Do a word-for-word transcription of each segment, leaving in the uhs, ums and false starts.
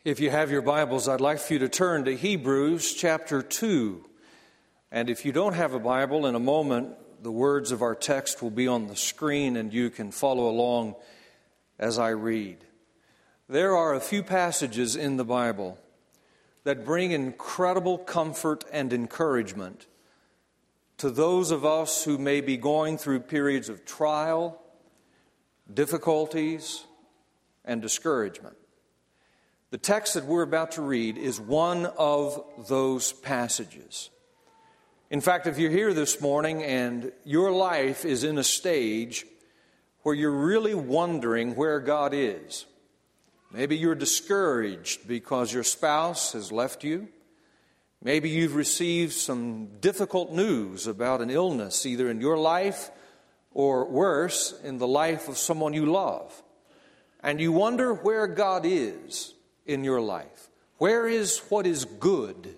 If you have your Bibles, I'd like for you to turn to Hebrews chapter two. And if you don't have a Bible, in a moment, the words of our text will be on the screen and you can follow along as I read. There are a few passages in the Bible that bring incredible comfort and encouragement to those of us who may be going through periods of trial, difficulties, and discouragement. The text that we're about to read is one of those passages. In fact, if you're here this morning and your life is in a stage where you're really wondering where God is, maybe you're discouraged because your spouse has left you, maybe you've received some difficult news about an illness, either in your life or worse, in the life of someone you love, and you wonder where God is in your life. Where is what is good?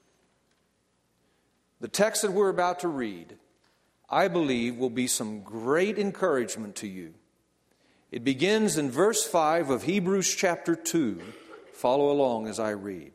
The text that we're about to read, I believe, will be some great encouragement to you. It begins in verse five of Hebrews chapter two. Follow along as I read.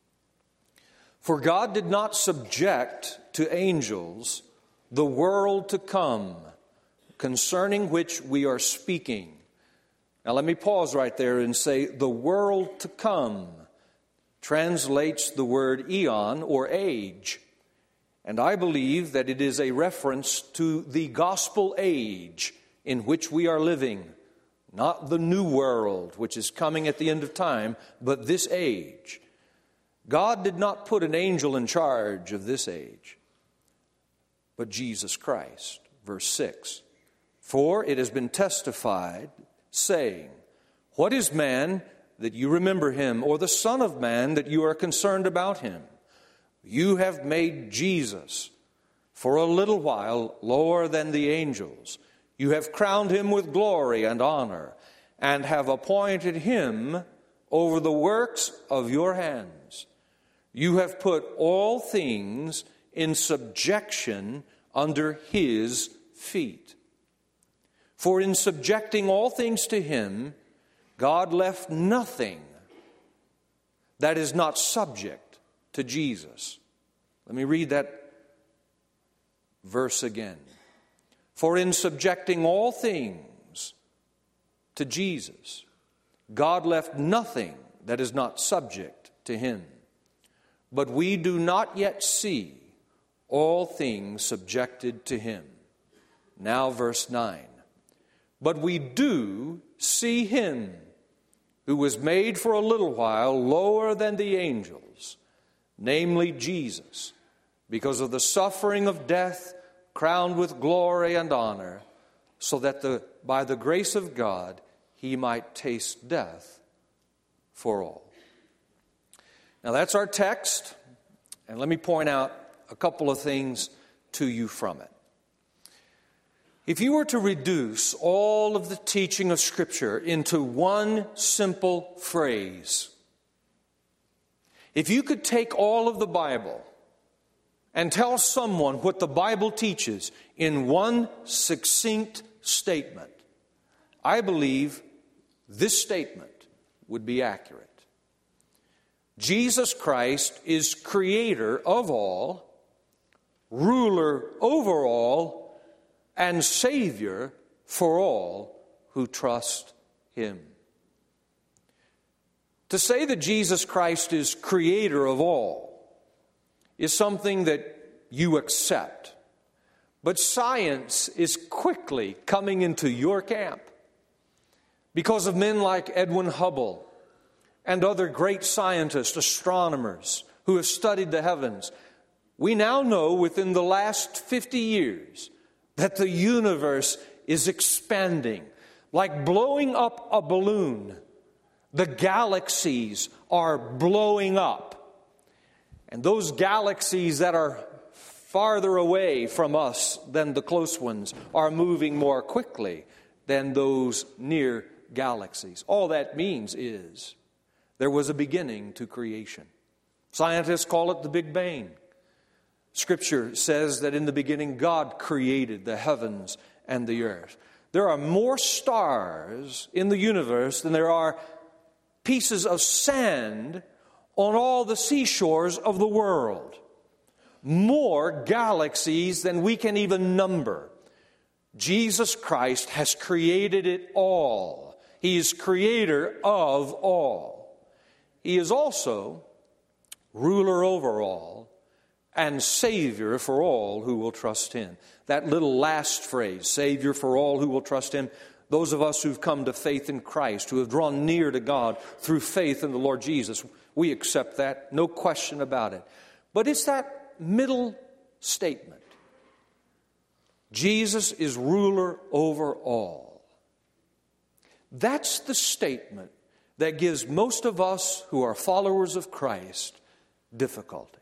For God did not subject to angels the world to come, concerning which we are speaking. Now let me pause right there and say the world to come translates the word eon or age. And I believe that it is a reference to the gospel age in which we are living. Not the new world which is coming at the end of time, but this age. God did not put an angel in charge of this age, but Jesus Christ. Verse six. For it has been testified, saying, what is man that you remember him, or the Son of Man that you are concerned about him? You have made Jesus for a little while lower than the angels. You have crowned him with glory and honor, and have appointed him over the works of your hands. You have put all things in subjection under his feet. For in subjecting all things to him, God left nothing that is not subject to Jesus. Let me read that verse again. For in subjecting all things to Jesus, God left nothing that is not subject to him. But we do not yet see all things subjected to him. Now verse nine. But we do see him who was made for a little while lower than the angels, namely Jesus, because of the suffering of death, crowned with glory and honor, so that the, by the grace of God he might taste death for all. Now that's our text, and let me point out a couple of things to you from it. If you were to reduce all of the teaching of Scripture into one simple phrase, if you could take all of the Bible and tell someone what the Bible teaches in one succinct statement, I believe this statement would be accurate. Jesus Christ is creator of all, ruler over all, and Savior for all who trust him. To say that Jesus Christ is creator of all is something that you accept. But science is quickly coming into your camp because of men like Edwin Hubble and other great scientists, astronomers who have studied the heavens. We now know within the last fifty years that the universe is expanding. Like blowing up a balloon, the galaxies are blowing up. And those galaxies that are farther away from us than the close ones are moving more quickly than those near galaxies. All that means is there was a beginning to creation. Scientists call it the Big Bang. Scripture says that in the beginning God created the heavens and the earth. There are more stars in the universe than there are pieces of sand on all the seashores of the world. More galaxies than we can even number. Jesus Christ has created it all. He is creator of all. He is also ruler over all and Savior for all who will trust Him. That little last phrase, Savior for all who will trust Him, those of us who've come to faith in Christ, who have drawn near to God through faith in the Lord Jesus, we accept that, no question about it. But it's that middle statement. Jesus is ruler over all. That's the statement that gives most of us who are followers of Christ difficulty.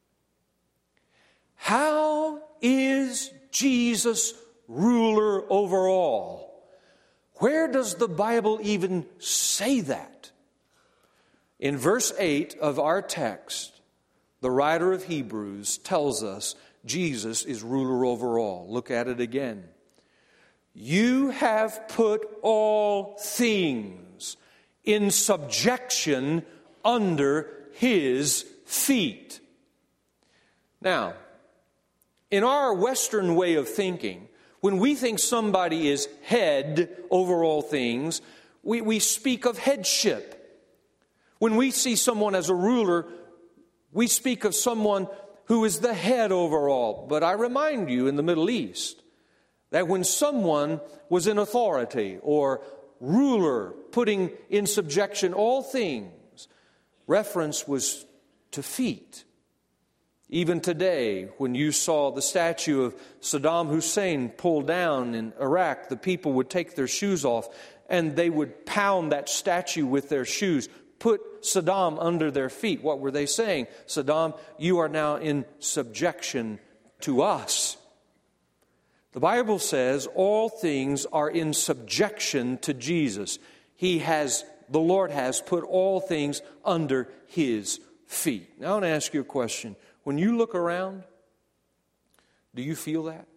How is Jesus ruler over all? Where does the Bible even say that? In verse eight of our text, the writer of Hebrews tells us Jesus is ruler over all. Look at it again. You have put all things in subjection under His feet. Now, in our Western way of thinking, when we think somebody is head over all things, we, we speak of headship. When we see someone as a ruler, we speak of someone who is the head over all. But I remind you, in the Middle East, that when someone was in authority or ruler, putting in subjection all things, reference was to feet. Even today, when you saw the statue of Saddam Hussein pulled down in Iraq, the people would take their shoes off and they would pound that statue with their shoes, put Saddam under their feet. What were they saying? Saddam, you are now in subjection to us. The Bible says all things are in subjection to Jesus. He has, the Lord has put all things under His feet. Now I want to ask you a question. When you look around, do you feel that?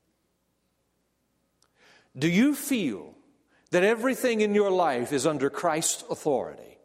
Do you feel that everything in your life is under Christ's authority?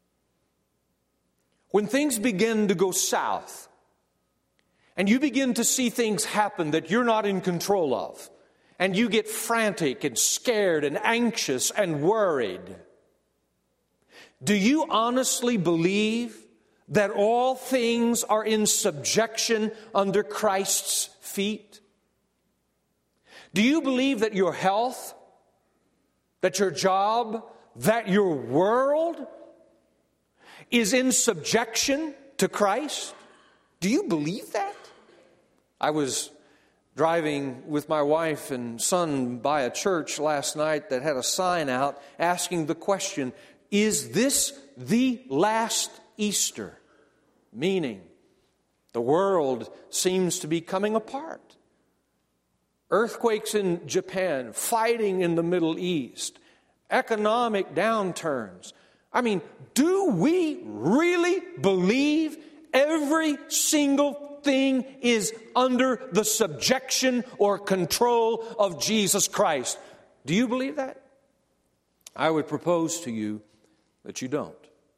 When things begin to go south, and you begin to see things happen that you're not in control of, and you get frantic and scared and anxious and worried, do you honestly believe that all things are in subjection under Christ's feet? Do you believe that your health, that your job, that your world is in subjection to Christ? Do you believe that? I was driving with my wife and son by a church last night that had a sign out asking the question, is this the last Easter? Meaning, the world seems to be coming apart. Earthquakes in Japan, fighting in the Middle East, economic downturns. I mean, do we really believe every single thing is under the subjection or control of Jesus Christ? Do you believe that? I would propose to you that you don't.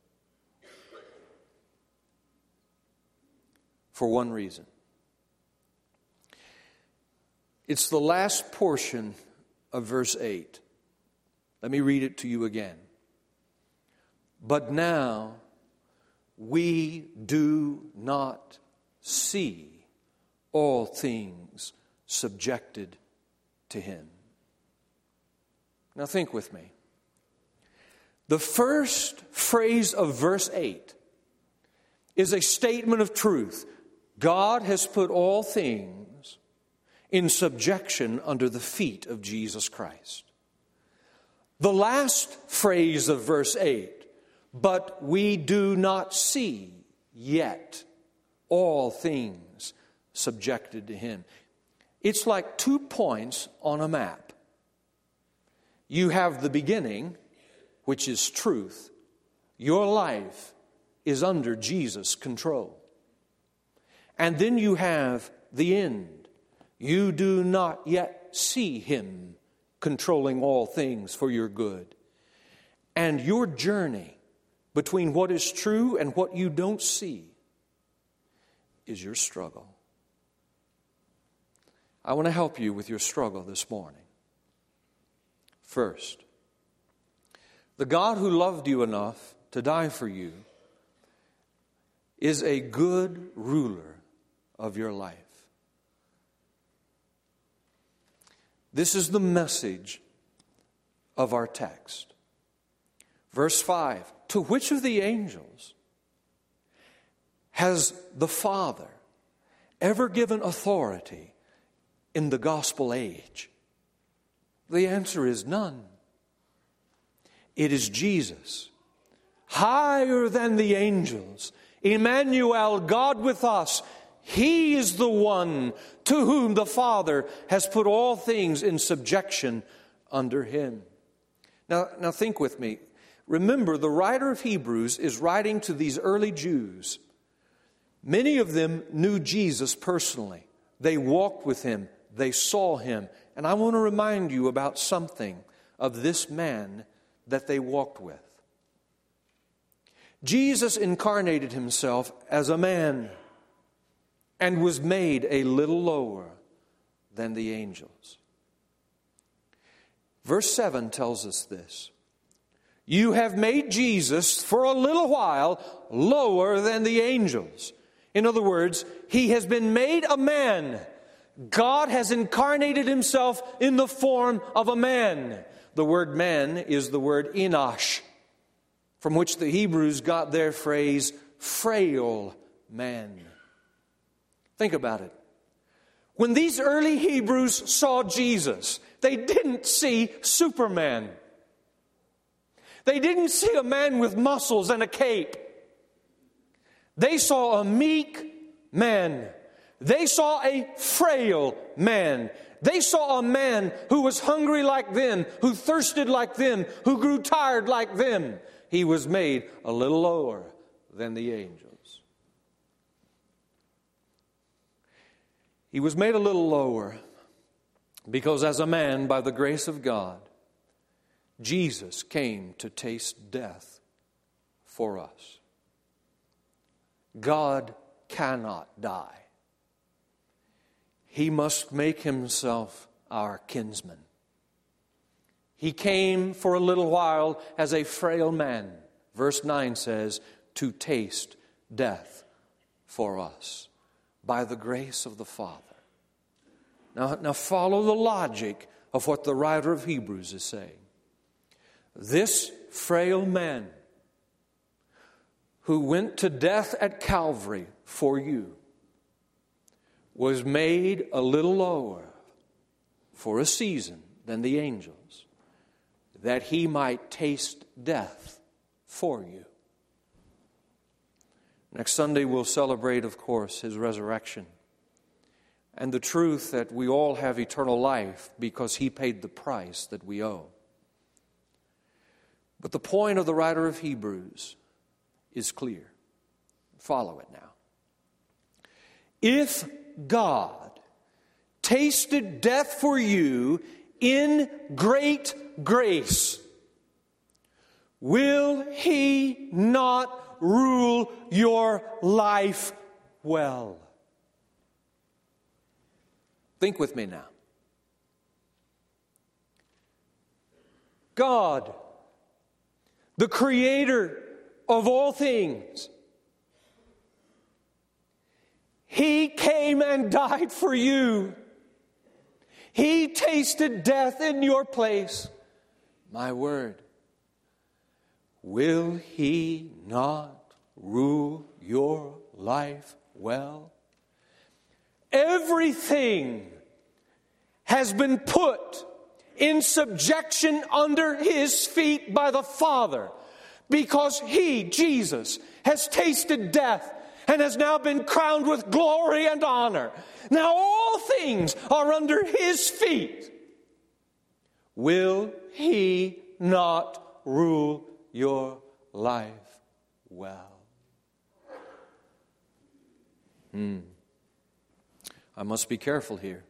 For one reason. It's the last portion of verse eight. Let me read it to you again. But now we do not see all things subjected to Him. Now think with me. The first phrase of verse eight is a statement of truth. God has put all things in subjection under the feet of Jesus Christ. The last phrase of verse eight, but we do not see yet all things subjected to Him. It's like two points on a map. You have the beginning, which is truth. Your life is under Jesus' control. And then you have the end. You do not yet see Him controlling all things for your good. And your journey between what is true and what you don't see is your struggle. I want to help you with your struggle this morning. First, the God who loved you enough to die for you is a good ruler of your life. This is the message of our text. Verse five, to which of the angels has the Father ever given authority in the gospel age? The answer is none. It is Jesus, higher than the angels, Emmanuel, God with us. He is the one to whom the Father has put all things in subjection under Him. Now, now think with me. Remember, the writer of Hebrews is writing to these early Jews. Many of them knew Jesus personally. They walked with Him. They saw Him. And I want to remind you about something of this man that they walked with. Jesus incarnated Himself as a man and was made a little lower than the angels. Verse seven tells us this. You have made Jesus for a little while lower than the angels. In other words, He has been made a man. God has incarnated Himself in the form of a man. The word man is the word enosh, from which the Hebrews got their phrase, frail man. Think about it. When these early Hebrews saw Jesus, they didn't see Superman. They didn't see a man with muscles and a cape. They saw a meek man. They saw a frail man. They saw a man who was hungry like them, who thirsted like them, who grew tired like them. He was made a little lower than the angels. He was made a little lower because as a man, by the grace of God, Jesus came to taste death for us. God cannot die. He must make Himself our kinsman. He came for a little while as a frail man, verse nine says, to taste death for us by the grace of the Father. Now, now follow the logic of what the writer of Hebrews is saying. This frail man who went to death at Calvary for you was made a little lower for a season than the angels, that He might taste death for you. Next Sunday we'll celebrate, of course, His resurrection and the truth that we all have eternal life because He paid the price that we owe. But the point of the writer of Hebrews is clear. Follow it now. If God tasted death for you in great grace, will He not rule your life well? Think with me now. God, the Creator of all things, He came and died for you. He tasted death in your place. My word, will He not rule your life well? Everything has been put in subjection under His feet by the Father because He, Jesus, has tasted death and has now been crowned with glory and honor. Now all things are under His feet. Will He not rule your life well? Hmm. I must be careful here.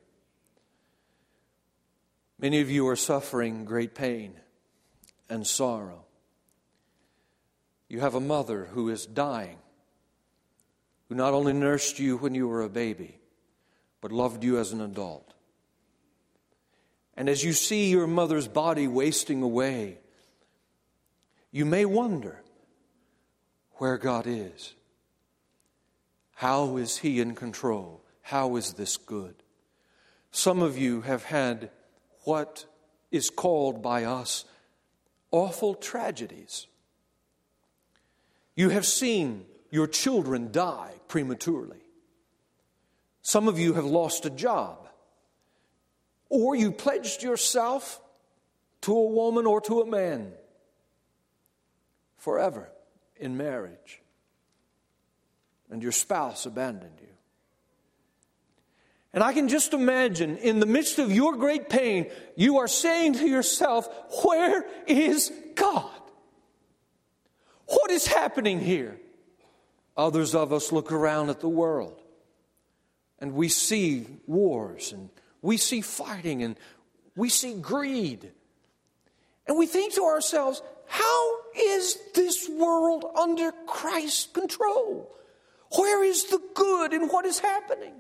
Many of you are suffering great pain and sorrow. You have a mother who is dying, who not only nursed you when you were a baby, but loved you as an adult. And as you see your mother's body wasting away, you may wonder where God is. How is He in control? How is this good? Some of you have had what is called by us awful tragedies. You have seen your children die prematurely. Some of you have lost a job. Or you pledged yourself to a woman or to a man forever in marriage, and your spouse abandoned you. And I can just imagine, in the midst of your great pain, you are saying to yourself, where is God? What is happening here? Others of us look around at the world, and we see wars, and we see fighting, and we see greed. And we think to ourselves, how is this world under Christ's control? Where is the good in what is happening?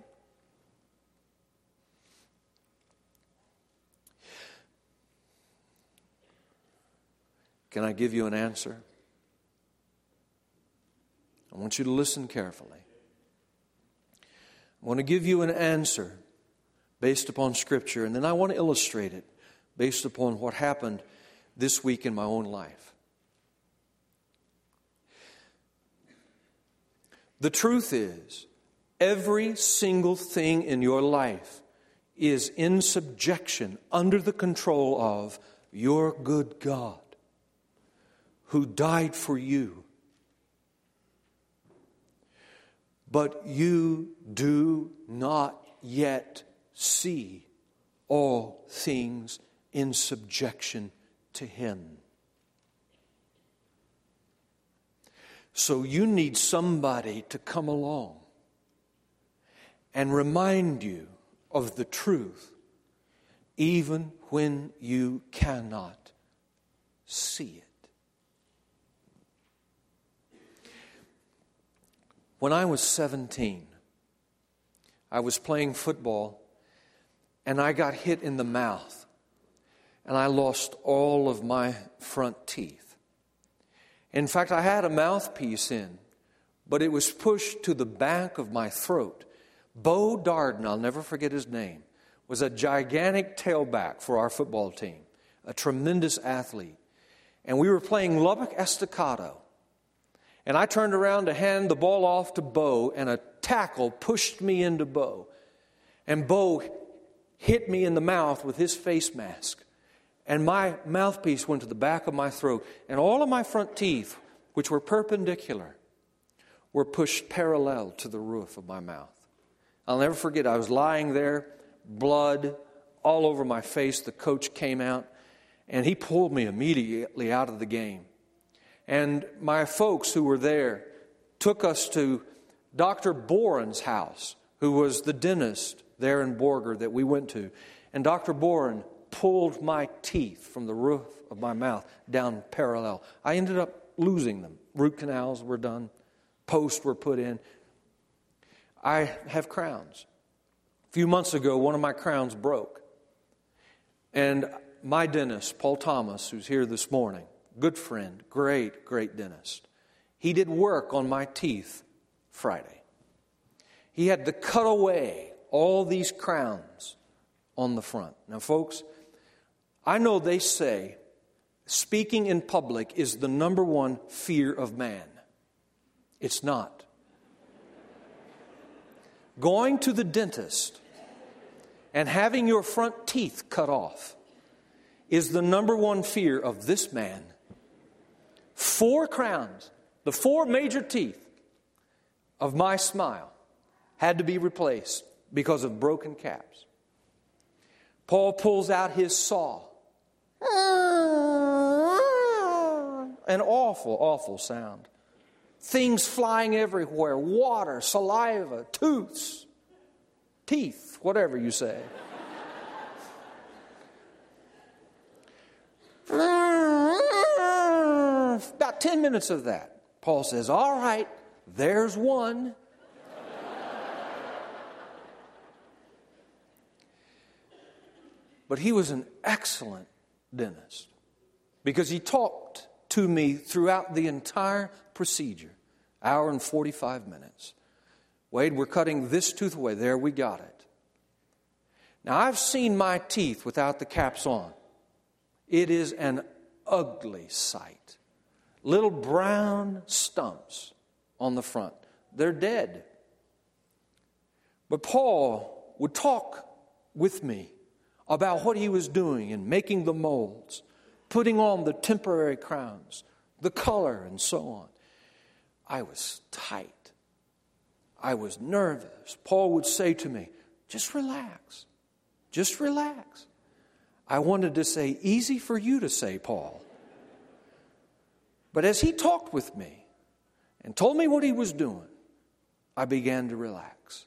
Can I give you an answer? I want you to listen carefully. I want to give you an answer based upon Scripture, and then I want to illustrate it based upon what happened this week in my own life. The truth is, every single thing in your life is in subjection, under the control of your good God, who died for you. But you do not yet see all things in subjection to Him. So you need somebody to come along and remind you of the truth, even when you cannot see it. When I was seventeen, I was playing football, and I got hit in the mouth, and I lost all of my front teeth. In fact, I had a mouthpiece in, but it was pushed to the back of my throat. Bo Darden, I'll never forget his name, was a gigantic tailback for our football team, a tremendous athlete. And we were playing Lubbock Estacado. And I turned around to hand the ball off to Bo, and a tackle pushed me into Bo. And Bo hit me in the mouth with his face mask. And my mouthpiece went to the back of my throat. And all of my front teeth, which were perpendicular, were pushed parallel to the roof of my mouth. I'll never forget, I was lying there, blood all over my face. The coach came out, and he pulled me immediately out of the game. And my folks who were there took us to Doctor Boren's house, who was the dentist there in Borger that we went to. And Doctor Boren pulled my teeth from the roof of my mouth down parallel. I ended up losing them. Root canals were done. Posts were put in. I have crowns. A few months ago, one of my crowns broke. And my dentist, Paul Thomas, who's here this morning, good friend, great, great dentist, he did work on my teeth Friday. He had to cut away all these crowns on the front. Now, folks, I know they say speaking in public is the number one fear of man. It's not. Going to the dentist and having your front teeth cut off is the number one fear of this man. Four crowns, the four major teeth of my smile, had to be replaced because of broken caps. Paul pulls out his saw. An awful, awful sound. Things flying everywhere. Water, saliva, tooths, teeth, whatever you say. About ten minutes of that. Paul says, all right, there's one. But he was an excellent dentist because he talked to me throughout the entire procedure, hour and forty-five minutes. Wade, we're cutting this tooth away. There, we got it. Now, I've seen my teeth without the caps on. It is an ugly sight. Little brown stumps on the front. They're dead. But Paul would talk with me about what he was doing in making the molds, putting on the temporary crowns, the color, and so on. I was tight. I was nervous. Paul would say to me, just relax. Just relax. I wanted to say, easy for you to say, Paul. But as he talked with me and told me what he was doing, I began to relax.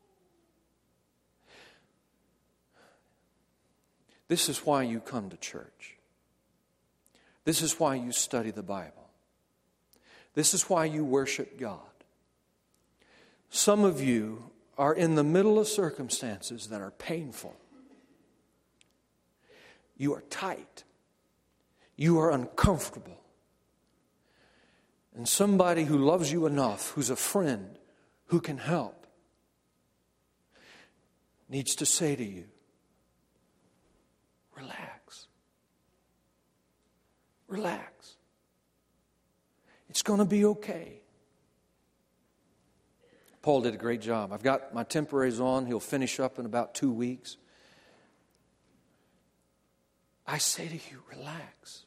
This is why you come to church. This is why you study the Bible. This is why you worship God. Some of you are in the middle of circumstances that are painful. You are tight. You are uncomfortable. And somebody who loves you enough, who's a friend, who can help, needs to say to you, relax. Relax. It's going to be okay. Paul did a great job. I've got my temporaries on. He'll finish up in about two weeks. I say to you, relax.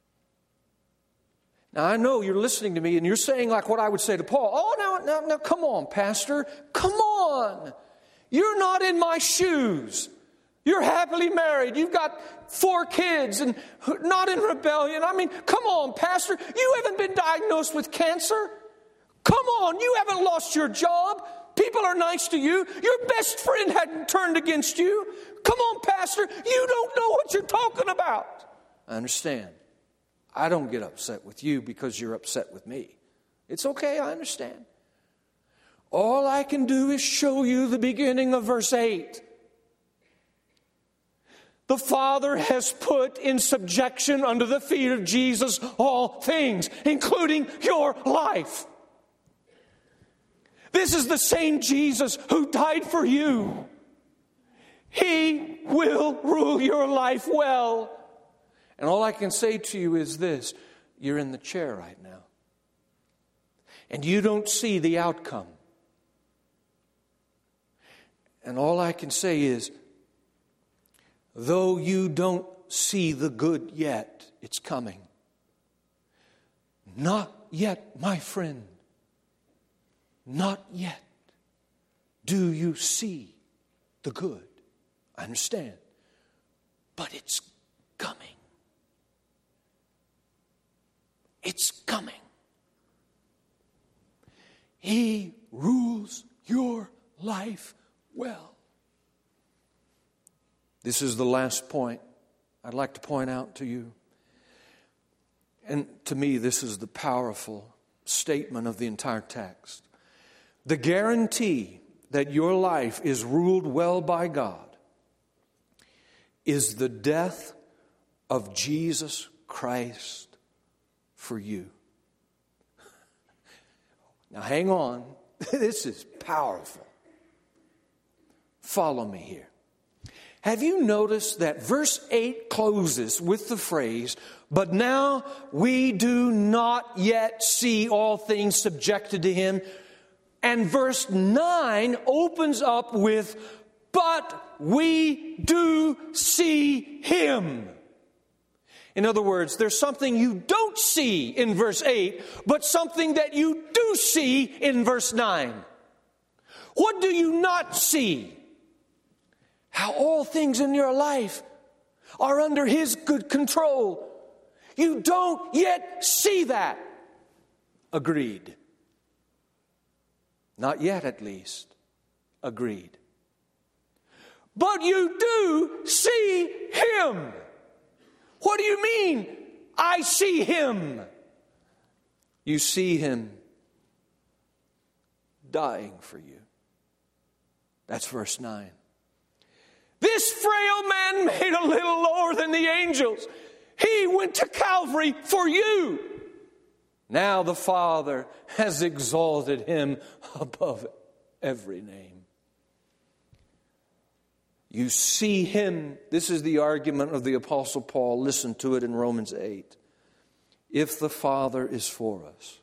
Now, I know you're listening to me and you're saying like what I would say to Paul. Oh, now, now, now, come on, Pastor. Come on. You're not in my shoes. You're happily married. You've got four kids and not in rebellion. I mean, come on, Pastor. You haven't been diagnosed with cancer. Come on, you haven't lost your job. People are nice to you. Your best friend hadn't turned against you. Come on, Pastor. You don't know what you're talking about. I understand. I don't get upset with you because you're upset with me. It's okay, I understand. All I can do is show you the beginning of verse eight. The Father has put in subjection under the feet of Jesus all things, including your life. This is the same Jesus who died for you. He will rule your life well. And all I can say to you is this: you're in the chair right now. And you don't see the outcome. And all I can say is, though you don't see the good yet, it's coming. Not yet, my friend. Not yet do you see the good. I understand. But it's coming. It's coming. He rules your life well. This is the last point I'd like to point out to you. And to me, this is the powerful statement of the entire text. The guarantee that your life is ruled well by God is the death of Jesus Christ for you. Now hang on. This is powerful. Follow me here. Have you noticed that verse eight closes with the phrase, but now we do not yet see all things subjected to him? And verse nine opens up with, but we do see him. In other words, there's something you don't see in verse eight, but something that you do see in verse nine. What do you not see? How all things in your life are under his good control. You don't yet see that. Agreed. Not yet, at least. Agreed. But you do see him. What do you mean, I see him? You see Him dying for you. That's verse nine. This frail man made a little lower than the angels. He went to Calvary for you. Now the Father has exalted Him above every name. You see Him. This is the argument of the Apostle Paul. Listen to it in Romans eight. If the Father is for us,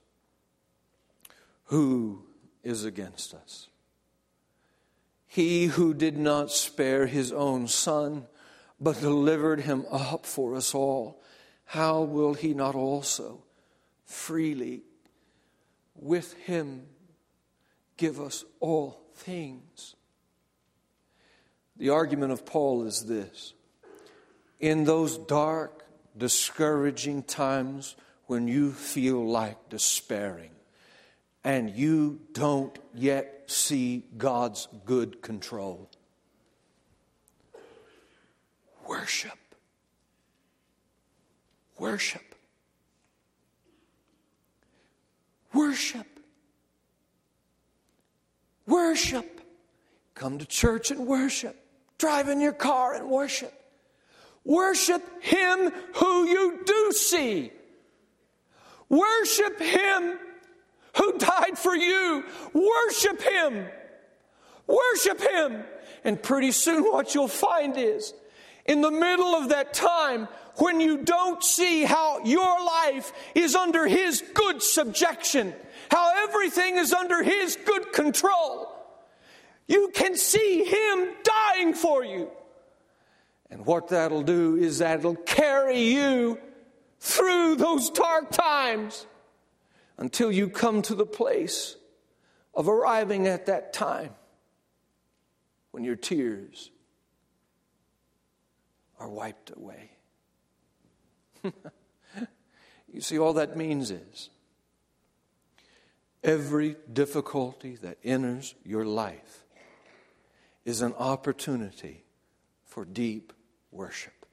who is against us? He who did not spare His own Son, but delivered Him up for us all, how will He not also freely with Him give us all things? The argument of Paul is this. In those dark, discouraging times when you feel like despairing and you don't yet see God's good control, worship. Worship. Worship. Worship. Come to church and worship. Drive in your car and worship. Worship Him who you do see. Worship Him who died for you. Worship Him. Worship Him. And pretty soon what you'll find is, in the middle of that time when you don't see how your life is under His good subjection, how everything is under His good control, you can see Him dying for you. And what that'll do is that'll carry you through those dark times until you come to the place of arriving at that time when your tears are wiped away. You see, all that means is every difficulty that enters your life is an opportunity for deep worship.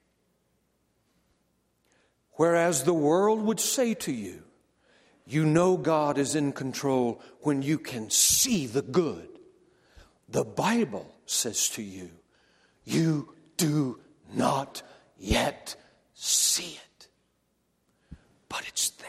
Whereas the world would say to you, you know God is in control when you can see the good, the Bible says to you, you do not yet see it, but it's there.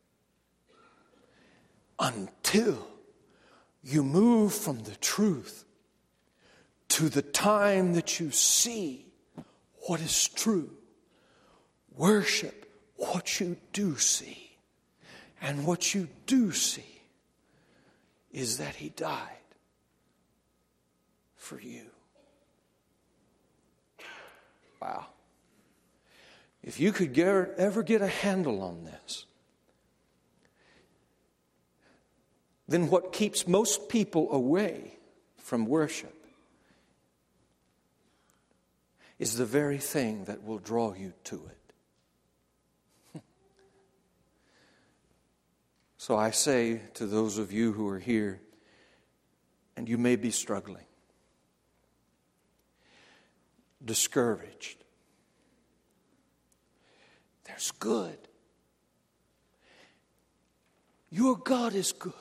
Until you move from the truth to the time that you see what is true, worship what you do see. And what you do see is that He died for you. Wow. If you could get, ever get a handle on this, then what keeps most people away from worship is the very thing that will draw you to it. So I say to those of you who are here, and you may be struggling, discouraged, there's good. Your God is good.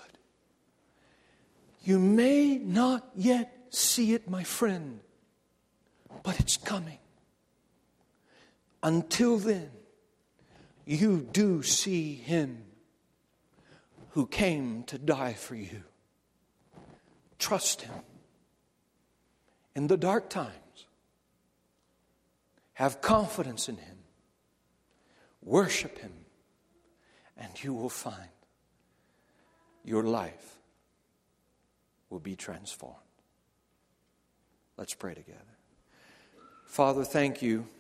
You may not yet see it, my friend, but it's coming. Until then, you do see Him who came to die for you. Trust Him. In the dark times, have confidence in Him. Worship Him, and you will find your life will be transformed. Let's pray together. Father, thank you